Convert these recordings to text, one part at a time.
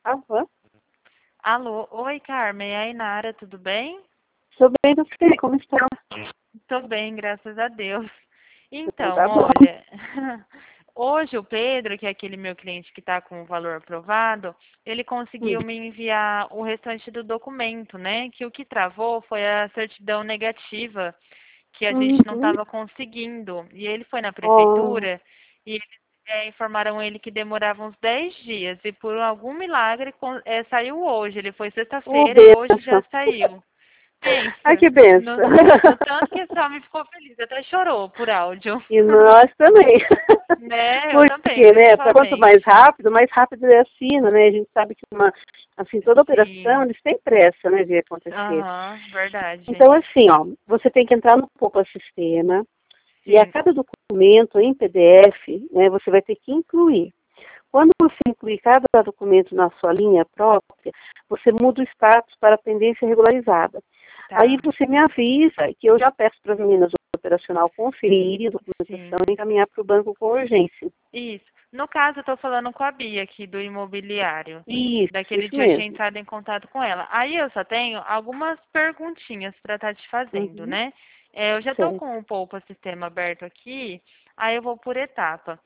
Aham. Alô, oi Carmen, e aí Nara, tudo bem? Sou bem do você, como está? Tô bem, graças a Deus. Então Então, tá bom. olha, hoje o Pedro, que é aquele meu cliente que está com o valor aprovado, ele conseguiu Hum. me enviar o restante do documento, né? Que o que travou foi a certidão negativa, que a gente não Uhum. estava conseguindo. E ele foi na Oh, prefeitura e eles informaram ele que demorava uns 10 dias. E por algum milagre saiu hoje. Ele foi sexta-feira e hoje já benção. saiu. Ai, Pensa, que no, benção. no tanto que esse homem ficou feliz, até chorou por áudio. E nós também. Né? Eu Por também, quê, né? Quanto principalmente. mais rápido ele assina, né? A gente sabe que assim, toda operação, Sim. eles têm pressa, né, de acontecer. Aham, verdade. Então, assim, ó, você tem que entrar no Poupa Sistema e a Sim. cada documento em PDF, né, você vai ter que incluir. Quando você incluir cada documento na sua linha própria, você muda o status para pendência regularizada. Aí Tá. você me avisa que eu já peço para as meninas do operacional conferirem a documentação e Sim. encaminhar para o banco com urgência. Isso. No caso, eu tô falando com a Bia aqui do imobiliário. Daquele Isso dia eu tinha mesmo. entrado em contato com ela. Aí eu só tenho algumas perguntinhas para estar te fazendo, Uhum. né? Eu já estou Certo. com o Poupa Sistema aberto aqui, aí eu vou por etapa.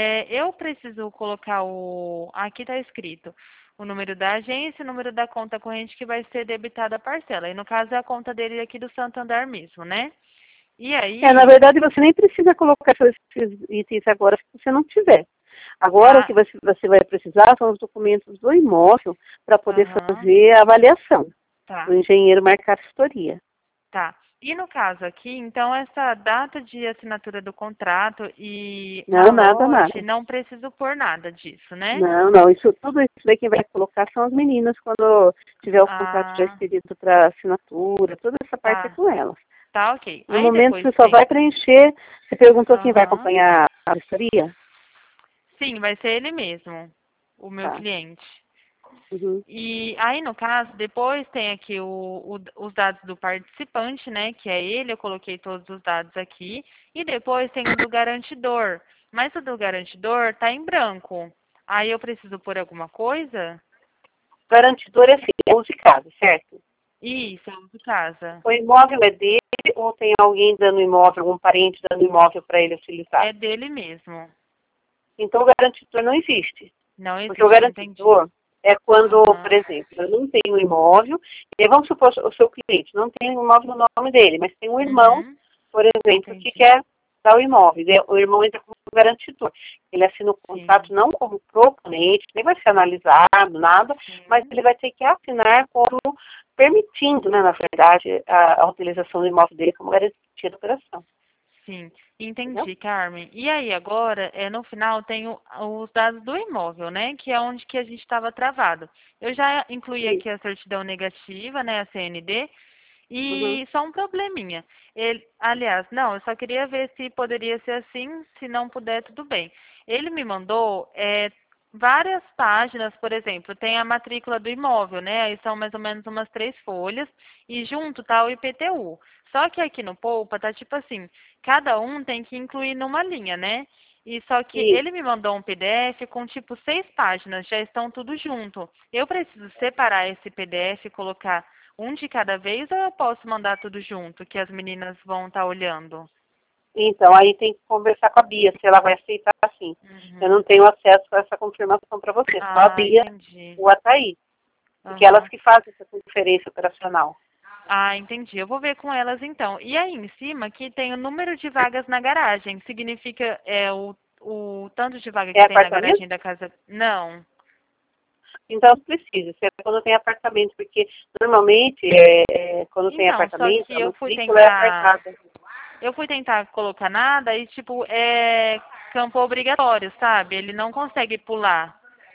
Eu preciso colocar o. Aqui está escrito o número da agência e o número da conta corrente que vai ser debitada a parcela. E no caso é a conta dele aqui do Santander mesmo, né? E Na aí, verdade, você nem precisa colocar esses itens agora se você não tiver. Agora, o que tá. você vai precisar são os documentos do imóvel para poder Aham, fazer a avaliação do tá. engenheiro marcar a vistoria. Tá. E no caso aqui, então, essa data de assinatura do contrato e Não, nada, malote, nada. não preciso pôr nada disso, né? Não, não, tudo isso daí quem vai colocar são as meninas quando tiver o contrato já Ah, expedido para assinatura, toda essa parte é tá. com elas. Tá, ok. No Aí momento depois você só vai tem. preencher, você perguntou quem vai Aham. acompanhar a vistoria? Sim, vai ser ele mesmo, o meu Tá. cliente. Uhum. E aí, no caso, depois tem aqui os dados do participante, né? Que é ele, eu coloquei todos os dados aqui. E depois tem o do garantidor. Mas o do garantidor tá em branco. Aí eu preciso pôr alguma coisa? Garantidor é assim, é uso de casa, certo? Isso, é o de casa. O imóvel é dele ou tem alguém dando imóvel, algum parente dando imóvel para ele utilizar? É dele mesmo. Então o garantidor não existe. Não Porque o existe, entendi. garantidor é quando, por Aham. exemplo, eu não tenho um imóvel, e aí vamos supor o seu cliente não tem um imóvel no nome dele, mas tem um irmão, Uhum. por exemplo, que Entendi. quer dar o imóvel. E o irmão entra como garantidor. Ele assina o Sim. contrato não como proponente, nem vai ser analisado, nada, mas Sim. ele vai ter que assinar como permitindo, né, na verdade, a utilização do imóvel dele como garantia da operação. Sim, Entendeu? entendi, Carmen. E aí, agora, no final, tem os dados do imóvel, né? Que é onde que a gente estava travado. Eu já incluí Isso. aqui a certidão negativa, né? A CND. Uhum. E só um probleminha. Aliás, não, eu só queria ver se poderia ser assim, se não puder, tudo bem. Ele me mandou várias páginas, por exemplo, tem a matrícula do imóvel, né? Aí são mais ou menos umas 3 folhas, e junto tá o IPTU. Só que aqui no Poupa tá tipo assim, cada um tem que incluir numa linha, né? E só que Isso. ele me mandou um PDF com tipo 6 páginas, já estão tudo junto. Eu preciso separar esse PDF e colocar um de cada vez ou eu posso mandar tudo junto, que as meninas vão estar olhando? Então, aí tem que conversar com a Bia, se ela vai aceitar assim. Eu não Uhum. tenho acesso a essa confirmação para você, só a Ah, Bia entendi. ou a Thaís, porque elas Aham. que fazem essa conferência operacional. Ah, entendi. Eu vou ver com elas então. E aí em cima aqui tem o número de vagas na garagem. Significa o tanto de vaga É que tem na apartamento? garagem da casa? Não. Então, precisa, se é quando tem apartamento, porque normalmente, quando tem Então, só apartamento, que a matrícula é apertada. eu fui tentar colocar nada e tipo é campo obrigatório, sabe? Ele não consegue pular.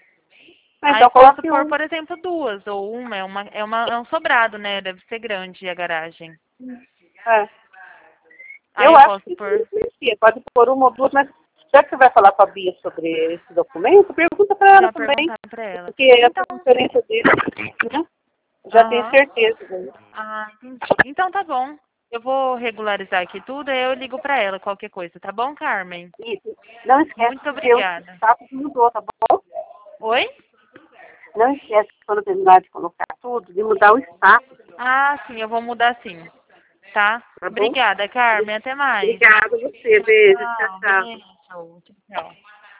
Ah, Aí então posso coloque pôr, um. por exemplo, duas ou uma, é um sobrado, né? Deve ser grande a garagem. É. Aí Eu eu acho posso que isso não pôr, influencia, pode pôr uma ou duas, mas já que você vai falar com a Bia sobre esse documento, pergunta para ela já também, perguntar pra ela. porque Então, essa conferência dele, né? Já tenho aham. certeza. Né? Ah, entendi. Então tá bom. Eu vou regularizar aqui tudo, aí eu ligo pra ela qualquer coisa, tá bom, Carmen? Isso. Não esquece Muito que o obrigada. status mudou, tá bom? Oi? Não esquece, quando terminar de colocar tudo, de mudar o status, Ah, sim, eu vou mudar sim. Tá? tá bom? Obrigada, Carmen. Até mais. Obrigada a você. Beijo. Tchau, Tchau. tchau. Beijo. Tchau.